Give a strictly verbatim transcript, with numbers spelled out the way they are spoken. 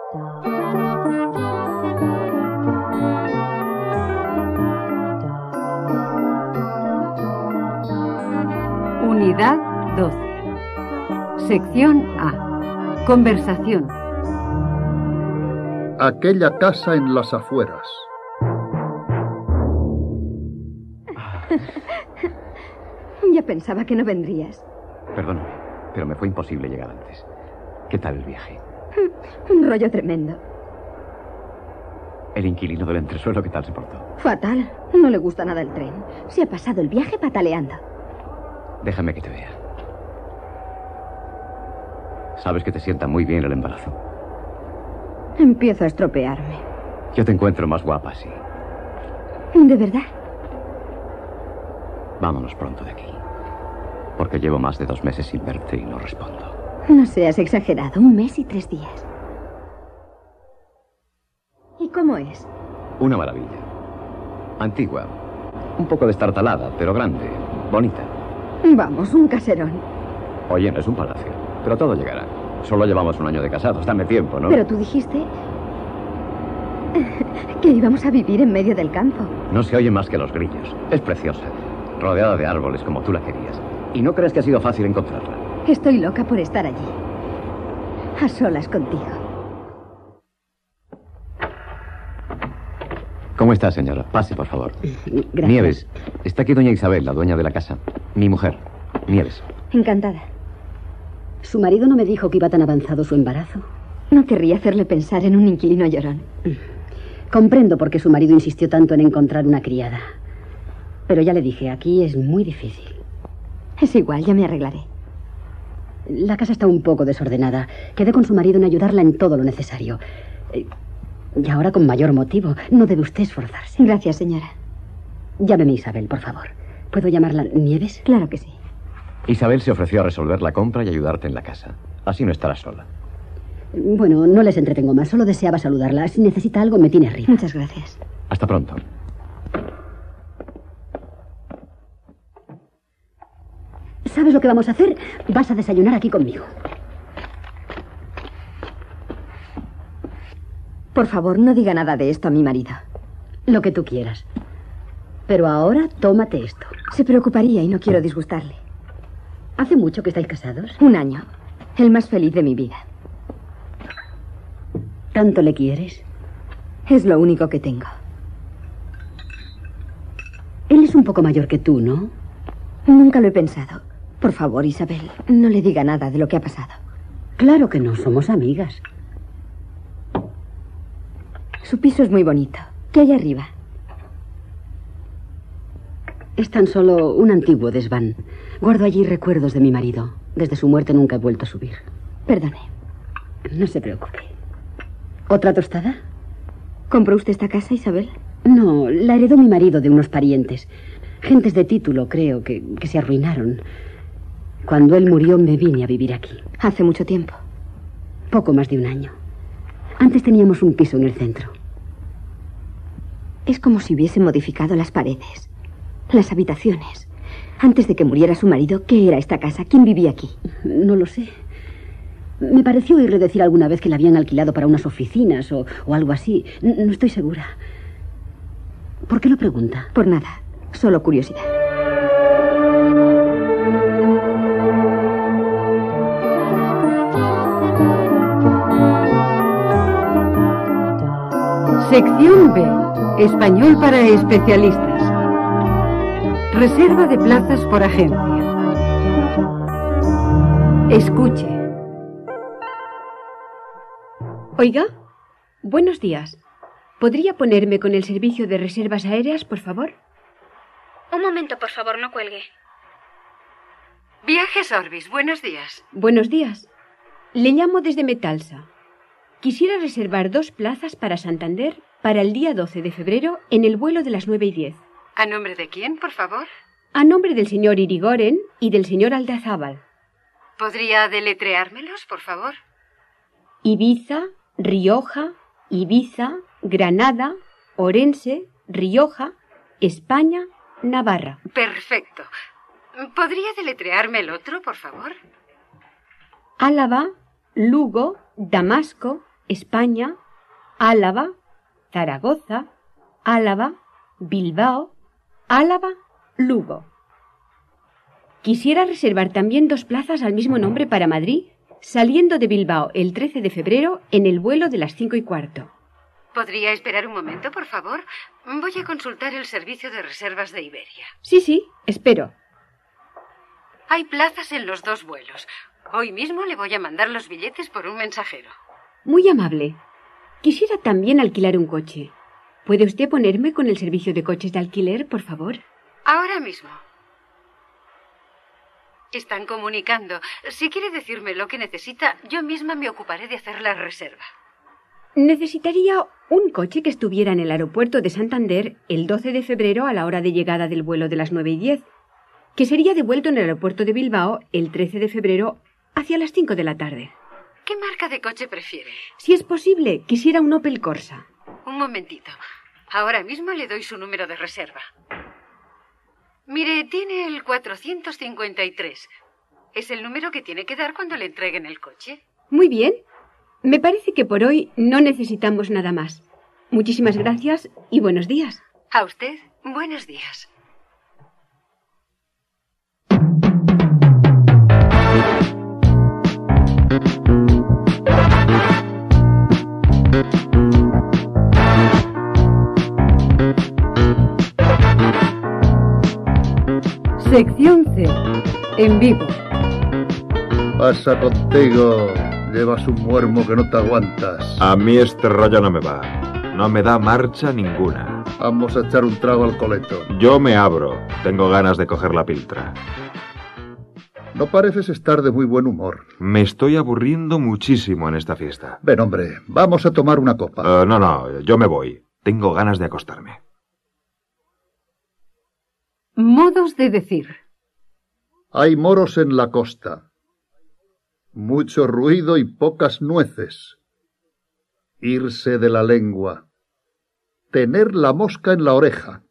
Unidad doce. Sección A. Conversación. Aquella casa en las afueras. Ya pensaba que no vendrías. Perdóname, pero me fue imposible llegar antes. ¿Qué tal el viaje? Un rollo tremendo. ¿El inquilino del entresuelo qué tal se portó? Fatal. No le gusta nada el tren. Se ha pasado el viaje pataleando. Déjame que te vea. Sabes que te sienta muy bien el embarazo. Empiezo a estropearme. Yo te encuentro más guapa, sí. ¿De verdad? Vámonos pronto de aquí. Porque llevo más de dos meses sin verte y no respondo. No seas exagerado. Un mes y tres días. ¿Y cómo es? Una maravilla. Antigua. Un poco destartalada, pero grande. Bonita. Vamos, un caserón. Oye, no es un palacio. Pero todo llegará. Solo llevamos un año de casados. Dame tiempo, ¿no? Pero tú dijiste que íbamos a vivir en medio del campo. No se oye más que los grillos. Es preciosa. Rodeada de árboles como tú la querías. ¿Y no crees que ha sido fácil encontrarla? Estoy loca por estar allí. A solas contigo. ¿Cómo está, señora? Pase, por favor. Gracias. Nieves, está aquí doña Isabel, la dueña de la casa. Mi mujer. Nieves. Encantada. Su marido no me dijo que iba tan avanzado su embarazo. No querría hacerle pensar en un inquilino llorón. Comprendo por qué su marido insistió tanto en encontrar una criada. Pero ya le dije, aquí es muy difícil. Es igual, ya me arreglaré. La casa está un poco desordenada. Quedé con su marido en ayudarla en todo lo necesario. Y ahora con mayor motivo. No debe usted esforzarse. Gracias, señora. Llámeme Isabel, por favor. ¿Puedo llamarla Nieves? Claro que sí. Isabel se ofreció a resolver la compra y ayudarte en la casa. Así no estarás sola. Bueno, no les entretengo más. Solo deseaba saludarla. Si necesita algo, me tiene arriba. Muchas gracias. Hasta pronto. ¿Sabes lo que vamos a hacer? Vas a desayunar aquí conmigo. Por favor, no diga nada de esto a mi marido. Lo que tú quieras. Pero ahora, tómate esto. Se preocuparía y no quiero disgustarle. ¿Hace mucho que estáis casados? Un año. El más feliz de mi vida. ¿Tanto le quieres? Es lo único que tengo. Él es un poco mayor que tú, ¿no? Nunca lo he pensado. Por favor, Isabel, no le diga nada de lo que ha pasado. Claro que no, somos amigas. Su piso es muy bonito. ¿Qué hay arriba? Es tan solo un antiguo desván. Guardo allí recuerdos de mi marido. Desde su muerte nunca he vuelto a subir. Perdone. No se preocupe. ¿Otra tostada? ¿Compró usted esta casa, Isabel? No, la heredó mi marido de unos parientes. Gentes de título, creo, que, que se arruinaron. Cuando él murió me vine a vivir aquí. ¿Hace mucho tiempo? Poco más de un año. Antes teníamos un piso en el centro. Es como si hubiesen modificado las paredes, las habitaciones. Antes de que muriera su marido, ¿qué era esta casa? ¿Quién vivía aquí? No lo sé. Me pareció oírle decir alguna vez que la habían alquilado para unas oficinas o, o algo así. No, no estoy segura. ¿Por qué lo pregunta? Por nada. Solo curiosidad. Sección B. Español para especialistas. Reserva de plazas por agencia. Escuche. Oiga, buenos días. ¿Podría ponerme con el servicio de reservas aéreas, por favor? Un momento, por favor, no cuelgue. Viajes Orbis, buenos días. Buenos días. Le llamo desde Metalsa. Quisiera reservar dos plazas para Santander para el día doce de febrero en el vuelo de las nueve y diez. ¿A nombre de quién, por favor? A nombre del señor Irigoren y del señor Aldazábal. ¿Podría deletreármelos, por favor? Ibiza, Rioja, Ibiza, Granada, Orense, Rioja, España, Navarra. Perfecto. ¿Podría deletrearme el otro, por favor? Álava, Lugo, Damasco, España, Álava, Zaragoza, Álava, Bilbao, Álava, Lugo. Quisiera reservar también dos plazas al mismo nombre para Madrid, saliendo de Bilbao el trece de febrero en el vuelo de las cinco y cuarto. ¿Podría esperar un momento, por favor? Voy a consultar el servicio de reservas de Iberia. Sí, sí, espero. Hay plazas en los dos vuelos. Hoy mismo le voy a mandar los billetes por un mensajero. Muy amable. Quisiera también alquilar un coche. ¿Puede usted ponerme con el servicio de coches de alquiler, por favor? Ahora mismo. Están comunicando. Si quiere decirme lo que necesita, yo misma me ocuparé de hacer la reserva. Necesitaría un coche que estuviera en el aeropuerto de Santander el doce de febrero a la hora de llegada del vuelo de las nueve y diez, que sería devuelto en el aeropuerto de Bilbao el trece de febrero hacia las cinco de la tarde. ¿Qué marca de coche prefiere? Si es posible, quisiera un Opel Corsa. Un momentito. Ahora mismo le doy su número de reserva. Mire, tiene el cuatrocientos cincuenta y tres. Es el número que tiene que dar cuando le entreguen el coche. Muy bien. Me parece que por hoy no necesitamos nada más. Muchísimas gracias y buenos días. A usted, buenos días. Sección C. En vivo. Pasa contigo. Llevas un muermo que no te aguantas. A mí este rollo no me va. No me da marcha ninguna. Vamos a echar un trago al coleto. Yo me abro. Tengo ganas de coger la piltra. No pareces estar de muy buen humor. Me estoy aburriendo muchísimo en esta fiesta. Ven, hombre, vamos a tomar una copa. Uh, no, no, yo me voy. Tengo ganas de acostarme. Modos de decir. Hay moros en la costa. Mucho ruido y pocas nueces. Irse de la lengua. Tener la mosca en la oreja.